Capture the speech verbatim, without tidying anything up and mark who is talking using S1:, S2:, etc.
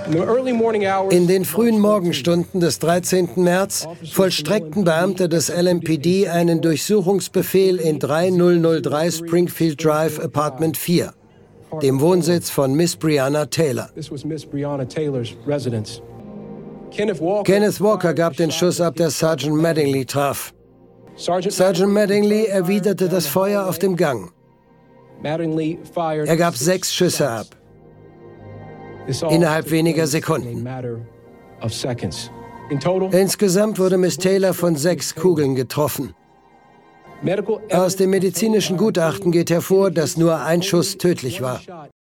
S1: In den frühen Morgenstunden des dreizehnten März vollstreckten Beamte des L M P D einen Durchsuchungsbefehl in dreitausenddreihundert Springfield Drive, Apartment vier, dem Wohnsitz von Miss Breonna Taylor. Kenneth Walker gab den Schuss ab, der Sergeant Mattingly traf. Sergeant Mattingly erwiderte das Feuer auf dem Gang. Er gab sechs Schüsse ab. Innerhalb weniger Sekunden. Insgesamt wurde Miss Taylor von sechs Kugeln getroffen. Aus dem medizinischen Gutachten geht hervor, dass nur ein Schuss tödlich war.